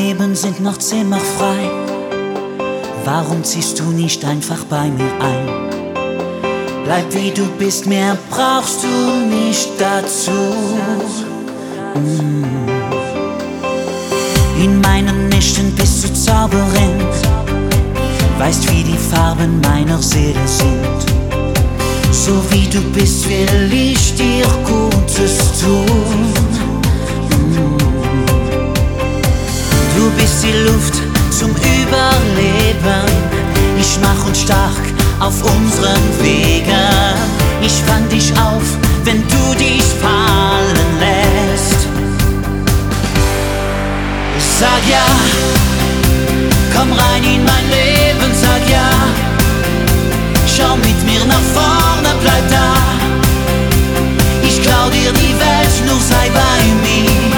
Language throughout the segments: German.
Leben sind noch zimmerfrei. Warum ziehst du nicht einfach bei mir ein? Bleib wie du bist, mehr brauchst du nicht dazu. In meinen Nächten bist du Zauberin, weißt wie die Farben meiner Seele sind. So wie du bist, will ich dir Gutes tun. Du bist die Luft zum Überleben. Ich mach uns stark auf unseren Wegen. Ich fang dich auf, wenn du dich fallen lässt. Sag ja, komm rein in mein Leben, sag ja. Schau mit mir nach vorne, bleib da. Ich klau dir die Welt, nur sei bei mir.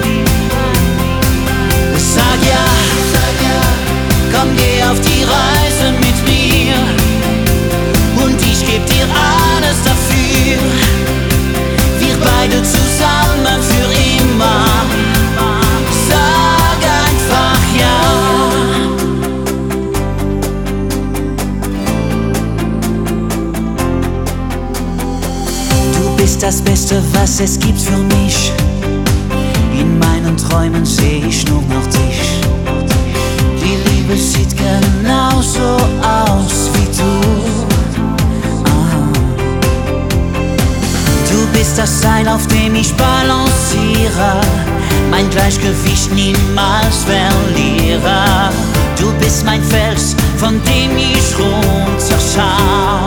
Sag ja, komm geh auf die Reise mit mir. Und ich geb dir alles dafür. Wir beide zusammen für immer. Sag einfach ja. Du bist das Beste, was es gibt für mich. In meinen Träumen seh ich nur noch dich. Die Liebe sieht genauso aus wie du. Du bist das Seil, auf dem ich balanciere, mein Gleichgewicht niemals verliere. Du bist mein Fels, von dem ich runterschau.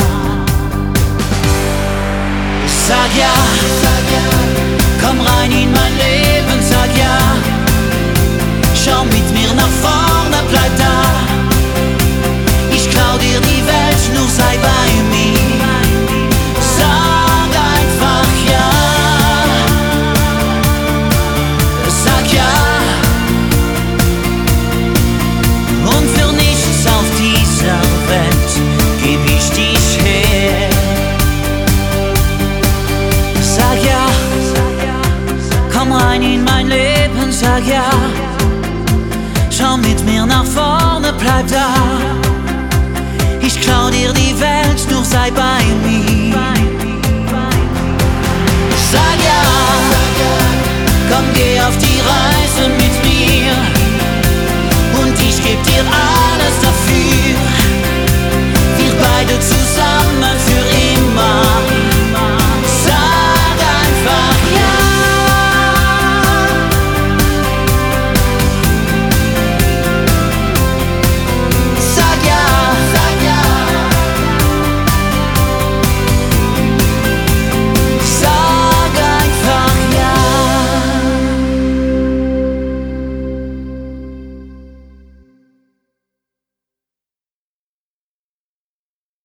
Sag ja, komm rein in mein Leben, sag ja. Schau mit mir nach vorne, bleib da. Ich klau dir die Welt, nur sei bei mir. Sag einfach ja. Sag ja. Und für nichts auf dieser Welt geb ich dich her. Sag ja, komm rein in mein Leben, sag ja. Schau mit mir nach vorne, bleib da. Ich klau dir die Welt, nur sei bei mir. Sag ja, komm geh auf die Reise mit mir. Und ich geb dir alles.